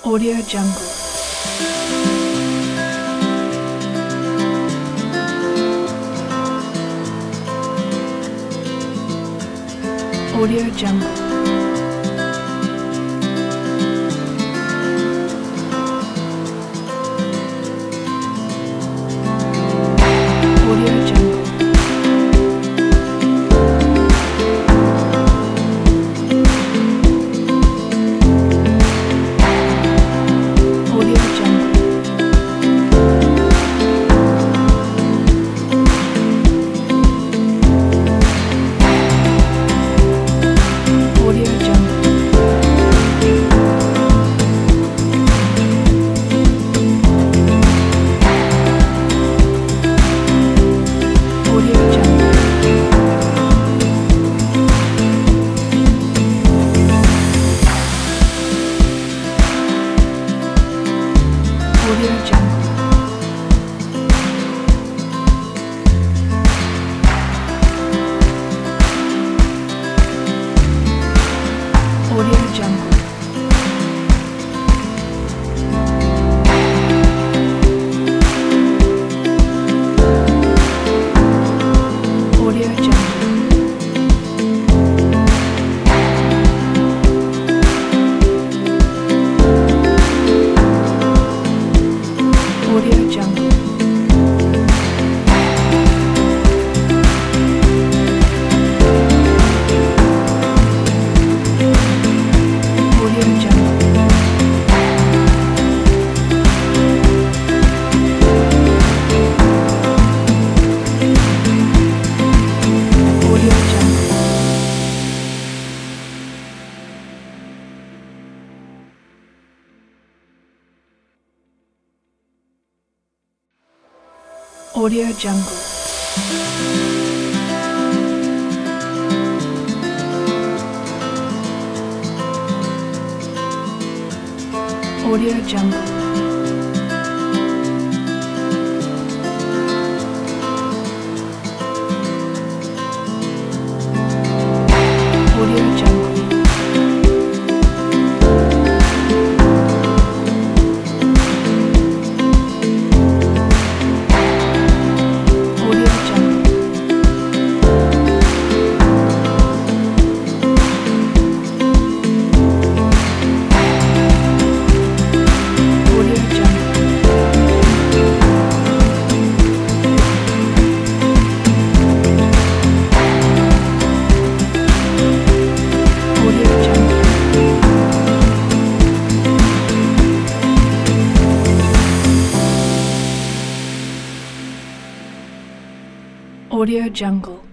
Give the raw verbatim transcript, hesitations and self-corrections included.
Audio Jungle. Audio Jungle. Audio Jungle. Audio Jungle. Audio Jungle. Audio Jungle. Audio Jungle. Audio Jungle. Audio Jungle. Audio Jungle. Audio Jungle. Audio Jungle. Audio Jungle. Audio Jungle. Audio Jungle. Audio Jungle. Audio Jungle. Audio Jungle. Audio Jungle.